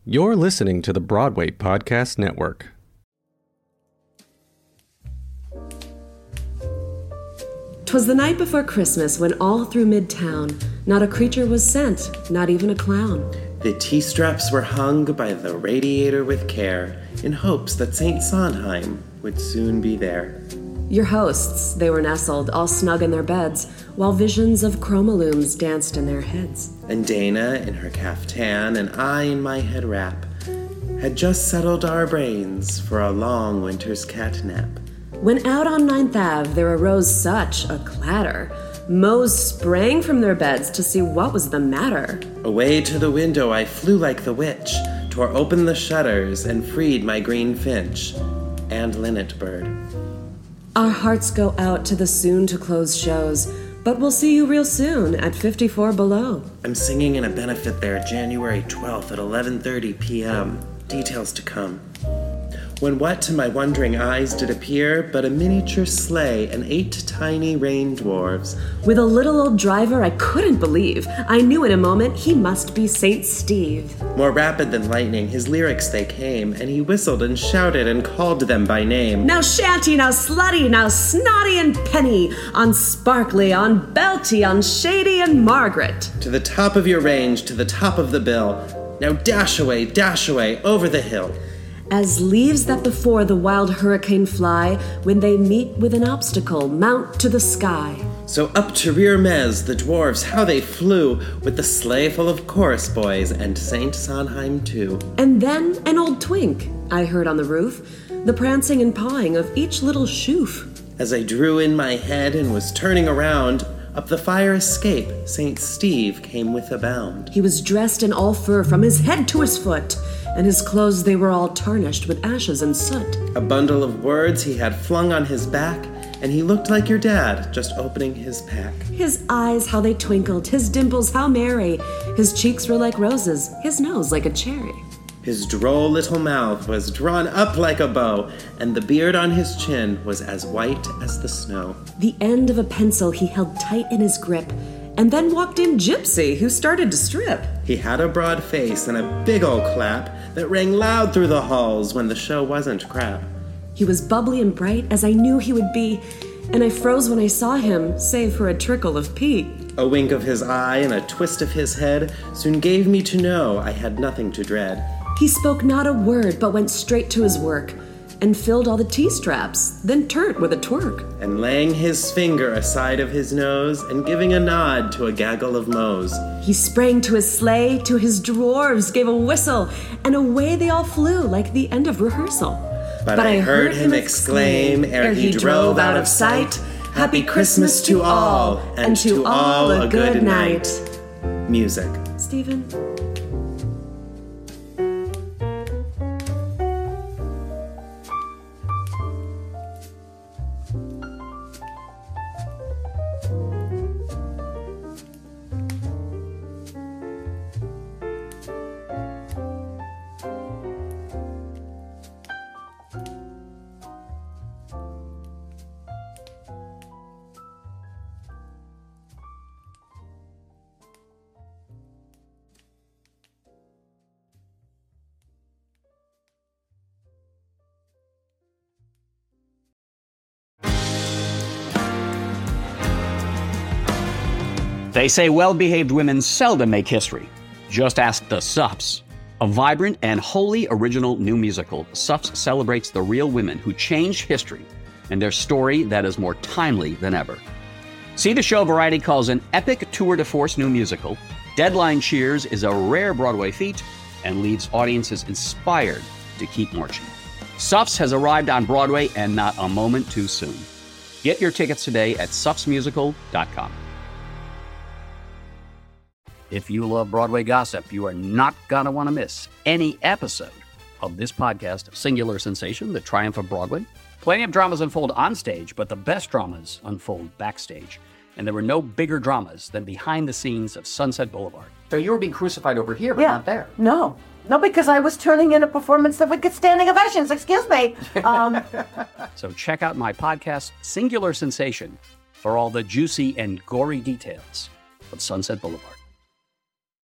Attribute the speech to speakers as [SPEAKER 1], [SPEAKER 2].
[SPEAKER 1] You're listening to the Broadway Podcast Network.
[SPEAKER 2] "'Twas the night before Christmas when all through Midtown not a creature was sent, not even a clown.
[SPEAKER 3] The T-straps were hung by the radiator with care, in hopes that St. Sondheim would soon be there.
[SPEAKER 2] Your hosts, they were nestled, all snug in their beds, while visions of chromolooms danced in their heads.
[SPEAKER 3] And Dana in her caftan and I in my head wrap had just settled our brains for a long winter's catnap.
[SPEAKER 2] When out on 9th Ave there arose such a clatter, Moes sprang from their beds to see what was the matter.
[SPEAKER 3] Away to the window I flew like the witch, tore open the shutters and freed my green finch and linnet bird.
[SPEAKER 2] Our hearts go out to the soon-to-close shows, but we'll see you real soon at 54 Below.
[SPEAKER 3] I'm singing in a benefit there January 12th at 11:30 p.m. Details to come. When what to my wondering eyes did appear but a miniature sleigh and 8 tiny rain dwarves.
[SPEAKER 2] With a little old driver I couldn't believe. I knew in a moment he must be St. Steve.
[SPEAKER 3] More rapid than lightning, his lyrics they came, and he whistled and shouted and called them by name.
[SPEAKER 2] Now shanty, now slutty, now snotty and penny, on sparkly, on belty, on shady and Margaret.
[SPEAKER 3] To the top of your range, to the top of the bill. Now dash away, over the hill.
[SPEAKER 2] As leaves that before the wild hurricane fly, when they meet with an obstacle, mount to the sky.
[SPEAKER 3] So up to rear mez, the dwarves, how they flew, with the sleigh full of chorus boys, and St. Sondheim too.
[SPEAKER 2] And then an old twink I heard on the roof, the prancing and pawing of each little shoof.
[SPEAKER 3] As I drew in my head and was turning around, up the fire escape, St. Steve came with a bound.
[SPEAKER 2] He was dressed in all fur from his head to his foot, and his clothes they were all tarnished with ashes and soot.
[SPEAKER 3] A bundle of words he had flung on his back, and he looked like your dad, just opening his pack.
[SPEAKER 2] His eyes, how they twinkled, his dimples, how merry. His cheeks were like roses, his nose like a cherry.
[SPEAKER 3] His droll little mouth was drawn up like a bow, and the beard on his chin was as white as the snow.
[SPEAKER 2] The end of a pencil he held tight in his grip, and then walked in Gypsy, who started to strip.
[SPEAKER 3] He had a broad face and a big old clap that rang loud through the halls when the show wasn't crap.
[SPEAKER 2] He was bubbly and bright, as I knew he would be, and I froze when I saw him, save for a trickle of pee.
[SPEAKER 3] A wink of his eye and a twist of his head soon gave me to know I had nothing to dread.
[SPEAKER 2] He spoke not a word, but went straight to his work, and filled all the T-straps, then turned with a twerk.
[SPEAKER 3] And laying his finger aside of his nose, and giving a nod to a gaggle of moes,
[SPEAKER 2] he sprang to his sleigh, to his dwarves, gave a whistle, and away they all flew like the end of rehearsal.
[SPEAKER 3] But I heard him exclaim, ere he drove out of sight, "Happy Christmas to all, and to all a good night." Music.
[SPEAKER 2] Stephen?
[SPEAKER 4] They say well-behaved women seldom make history. Just ask the Suffs. A vibrant and wholly original new musical, Suffs celebrates the real women who changed history and their story that is more timely than ever. See the show Variety calls an epic tour de force new musical. Deadline cheers is a rare Broadway feat and leaves audiences inspired to keep marching. Suffs has arrived on Broadway and not a moment too soon. Get your tickets today at suffsmusical.com. If you love Broadway gossip, you are not going to want to miss any episode of this podcast, Singular Sensation, The Triumph of Broadway. Plenty of dramas unfold on stage, but the best dramas unfold backstage. And there were no bigger dramas than behind the scenes of Sunset Boulevard. So you were being crucified over here, but not there.
[SPEAKER 5] No, because I was turning in a performance that would get standing ovations. Excuse me.
[SPEAKER 4] So check out my podcast, Singular Sensation, for all the juicy and gory details of Sunset Boulevard.